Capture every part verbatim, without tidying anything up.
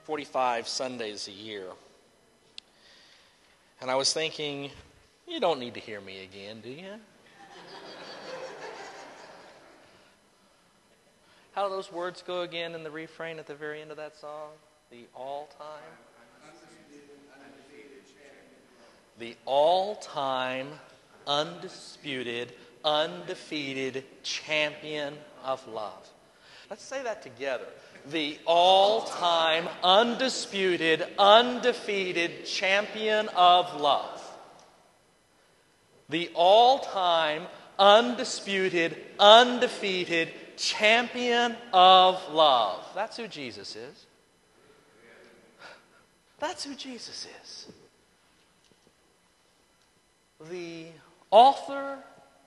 forty-five Sundays a year. And I was thinking, you don't need to hear me again, do you? How do those words go again in the refrain at the very end of that song? The all-time? The all-time, undisputed, undefeated champion of love. Let's say that together. The all-time, undisputed, undefeated champion of love. The all-time, undisputed, undefeated champion of love. That's who Jesus is. That's who Jesus is. The author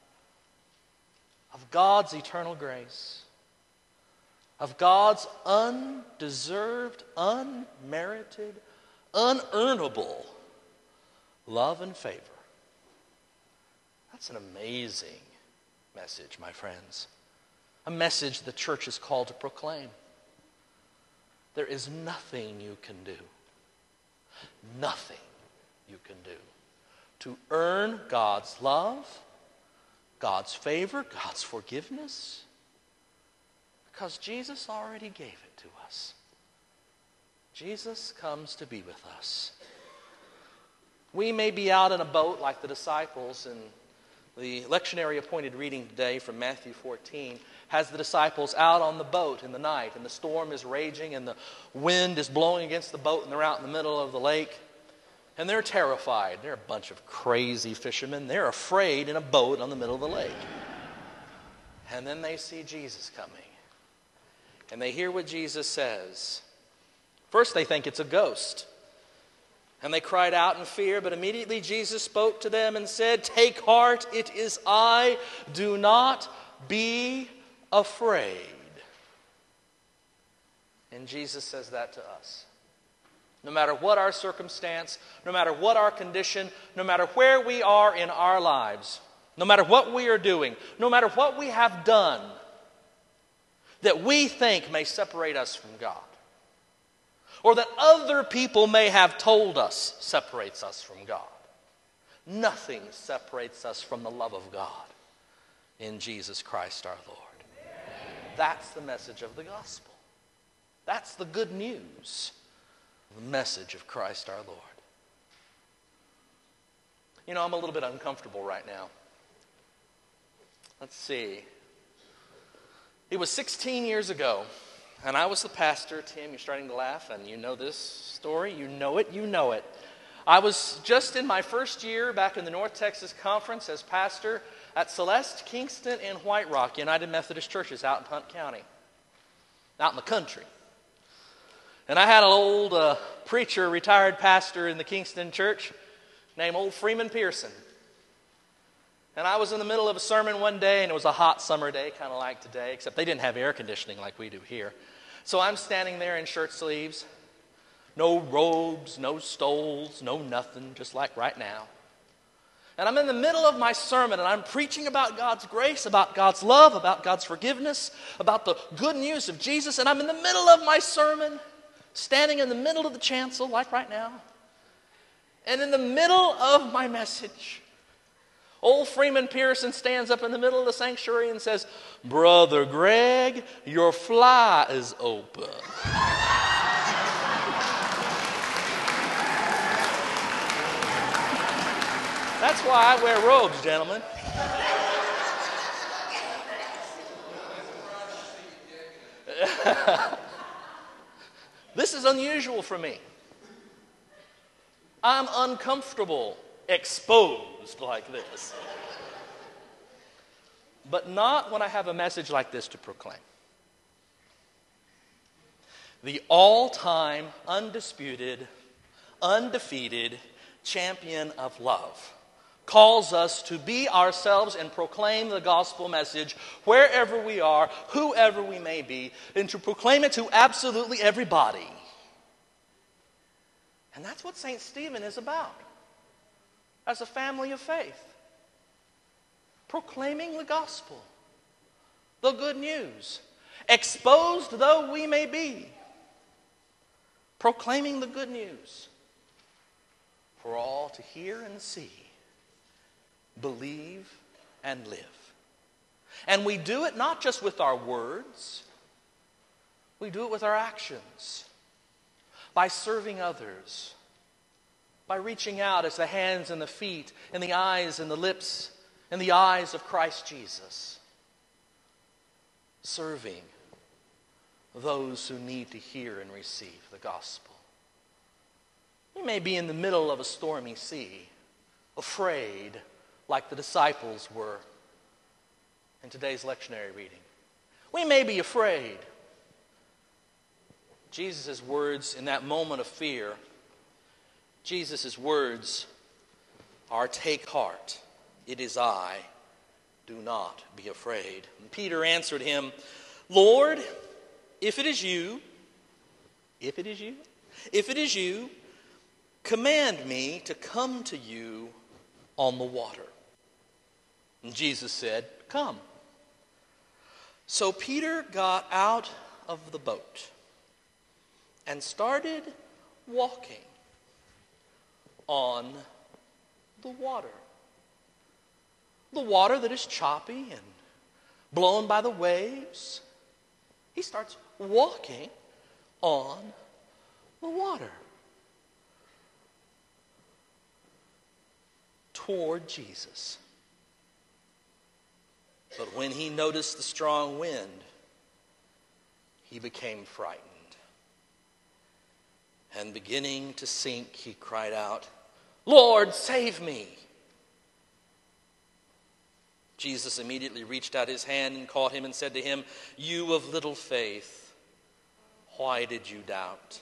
of God's eternal grace, of God's undeserved, unmerited, unearnable love and favor. That's an amazing message, my friends. A message the church is called to proclaim. There is nothing you can do, nothing you can do to earn God's love, God's favor, God's forgiveness, because Jesus already gave it to us. Jesus comes to be with us. We may be out in a boat like the disciples, and the lectionary appointed reading today from Matthew fourteen has the disciples out on the boat in the night, and the storm is raging, and the wind is blowing against the boat, and they're out in the middle of the lake. And they're terrified. They're a bunch of crazy fishermen. They're afraid in a boat on the middle of the lake. And then they see Jesus coming. And they hear what Jesus says. First they think it's a ghost. And they cried out in fear, but immediately Jesus spoke to them and said, "Take heart, it is I. Do not be afraid." And Jesus says that to us. No matter what our circumstance, no matter what our condition, no matter where we are in our lives, no matter what we are doing, no matter what we have done that we think may separate us from God, or that other people may have told us separates us from God, nothing separates us from the love of God in Jesus Christ our Lord. That's the message of the gospel. That's the good news. The message of Christ our Lord. You know, I'm a little bit uncomfortable right now. Let's see. It was sixteen years ago, and I was the pastor. Tim, you're starting to laugh, and you know this story. You know it, you know it. I was just in my first year back in the North Texas Conference as pastor at Celeste, Kingston, and White Rock United Methodist Churches out in Hunt County, out in the country. And I had an old uh, preacher, retired pastor in the Kingston church named old Freeman Pearson. And I was in the middle of a sermon one day, and it was a hot summer day, kind of like today, except they didn't have air conditioning like we do here. So I'm standing there in shirt sleeves, no robes, no stoles, no nothing, just like right now. And I'm in the middle of my sermon, and I'm preaching about God's grace, about God's love, about God's forgiveness, about the good news of Jesus, and I'm in the middle of my sermon, standing in the middle of the chancel, like right now. And in the middle of my message, old Freeman Pearson stands up in the middle of the sanctuary and says, "Brother Greg, your fly is open." That's why I wear robes, gentlemen. This is unusual for me. I'm uncomfortable exposed like this. But not when I have a message like this to proclaim. The all-time, undisputed, undefeated champion of love calls us to be ourselves and proclaim the gospel message wherever we are, whoever we may be, and to proclaim it to absolutely everybody. And that's what Saint Stephen is about, as a family of faith. Proclaiming the gospel, the good news, exposed though we may be. proclaiming the good news for all to hear and see, believe and live. And we do it not just with our words, we do it with our actions, by serving others, by reaching out as the hands and the feet and the eyes and the lips and the eyes of Christ Jesus, serving those who need to hear and receive the gospel. We may be in the middle of a stormy sea, afraid like the disciples were in today's lectionary reading. We may be afraid. Jesus' words in that moment of fear, Jesus' words are, "Take heart, it is I, do not be afraid." And Peter answered him, "Lord, if it is you, if it is you, if it is you, command me to come to you on the water." And Jesus said, "Come." So Peter got out of the boat and started walking on the water. The water that is choppy and blown by the waves. He starts walking on the water toward Jesus. But when he noticed the strong wind, he became frightened. And beginning to sink, he cried out, "Lord, save me!" Jesus immediately reached out his hand and caught him and said to him, "You of little faith, why did you doubt?"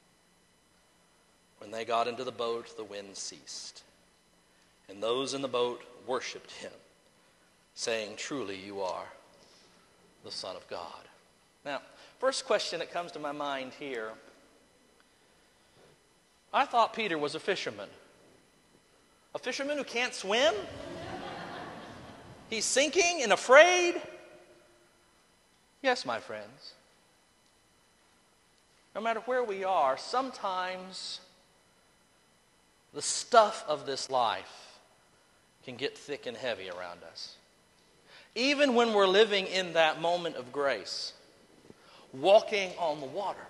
When they got into the boat, the wind ceased, and those in the boat worshipped him, saying, "Truly you are the Son of God." Now, first question that comes to my mind here, I thought Peter was a fisherman. A fisherman who can't swim? He's sinking and afraid? Yes, my friends. No matter where we are, sometimes the stuff of this life can get thick and heavy around us. Even when we're living in that moment of grace, walking on the water,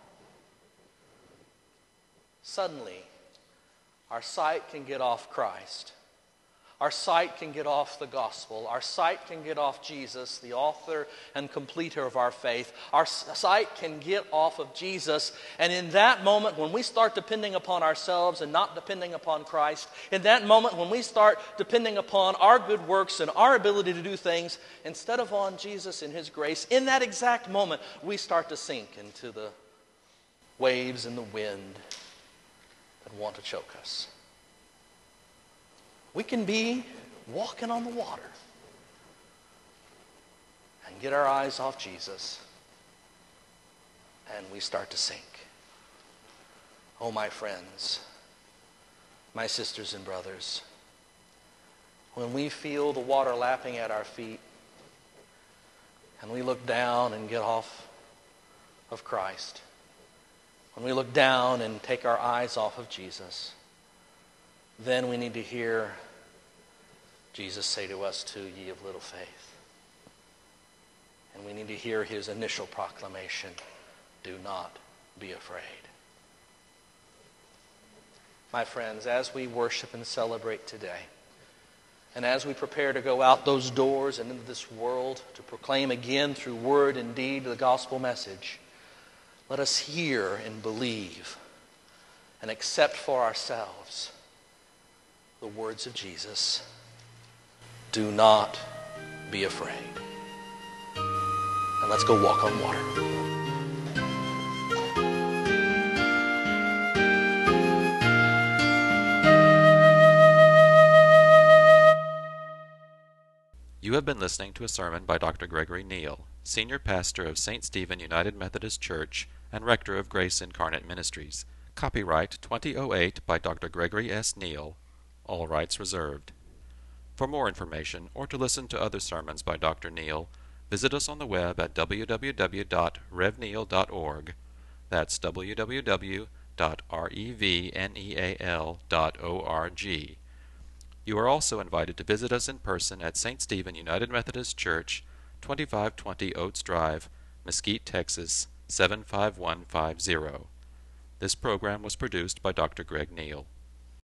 suddenly our sight can get off Christ. Our sight can get off the gospel. Our sight can get off Jesus, the author and completer of our faith. Our sight can get off of Jesus. And in that moment, when we start depending upon ourselves and not depending upon Christ, in that moment when we start depending upon our good works and our ability to do things, instead of on Jesus and his grace, in that exact moment, we start to sink into the waves and the wind that want to choke us. We can be walking on the water and get our eyes off Jesus, and we start to sink. Oh, my friends, my sisters and brothers, when we feel the water lapping at our feet and we look down and get off of Christ, when we look down and take our eyes off of Jesus, then we need to hear Jesus say to us too, "Ye of little faith." And we need to hear his initial proclamation, "Do not be afraid." My friends, as we worship and celebrate today, and as we prepare to go out those doors and into this world to proclaim again through word and deed the gospel message, let us hear and believe and accept for ourselves the words of Jesus. Do not be afraid. And let's go walk on water. You have been listening to a sermon by Doctor Gregory Neal, Senior Pastor of Saint Stephen United Methodist Church and Rector of Grace Incarnate Ministries. Copyright twenty oh eight by Doctor Gregory S. Neal. All rights reserved. For more information or to listen to other sermons by Doctor Neal, visit us on the web at w w w dot rev neal dot org. That's w w w dot revneal dot org. You are also invited to visit us in person at Saint Stephen United Methodist Church, twenty-five twenty Oates Drive, Mesquite, Texas, seven five one five zero. This program was produced by Doctor Greg Neal.